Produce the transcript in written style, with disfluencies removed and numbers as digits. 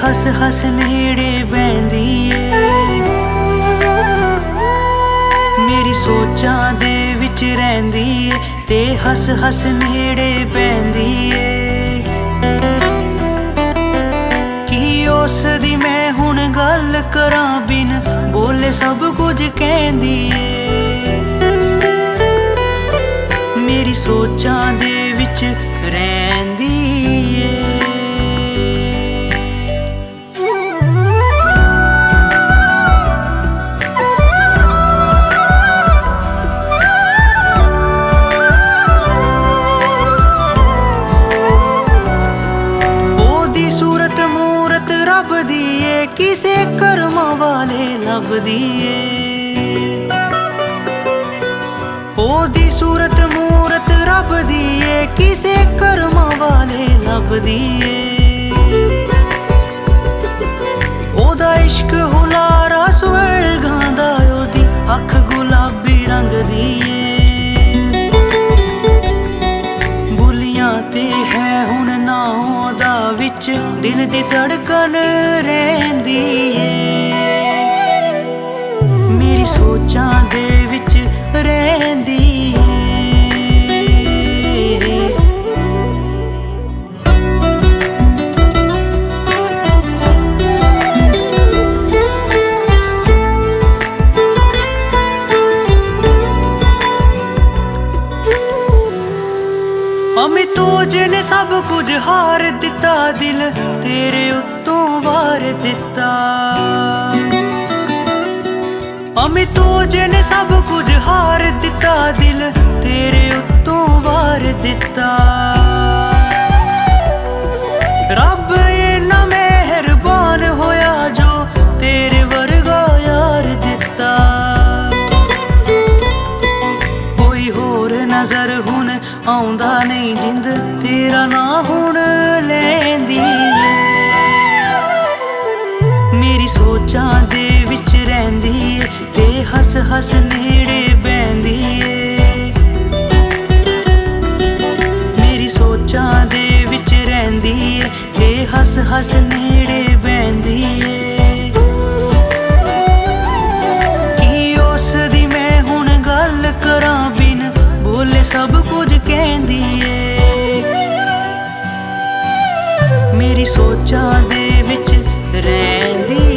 हस हस नेड़े बहंदी ए। मेरी सोचां दे विच रहिंदी ए ते हस हस नेड़े बहंदी ए। कि उस दी मैं हुण गल करां बिन बोले सब कुछ कहंदी ए। मेरी सोचां दे विच रहिंदी ए। किसे कर्म वाले लभदी ए। ओदी सूरत मूरत रब दी ए किसे कर्म वाले लभदी ए। ओदा इश्क हुलारा स्वर्गां दा ओदी अख गुलाबी रंग दी ए। बुलियां ते है हुण ना ओदा विच दिल दी धड़कन रहिंदी ए। मेरी सोचां दे विच रहिंदी अमितोज ने सब कुछ हार दिता दिल तेरे उत्तों वार दिता। अमितोज ने सब कुछ हार दिता दिल तेरे उत्तों वार दिता। रब इन्ना मेहरबान होया जो तेरे वर्गा यार दिता। कोई होर नजर हुण आउंदा नहीं जिंद तेरा ना हुण लैंदी ए। मेरी सोचां दे विच रहिंदी ए ते हस हस नेड़े बहंदी ए। मेरी सोचां दे विच रहिंदी ए ते हस हस नेड़े बहंदी ए। कि उस दी मैं हुण गल करां बिन बोले सब कुछ कहंदी ए। मेरी सोचां दे विच रहिंदी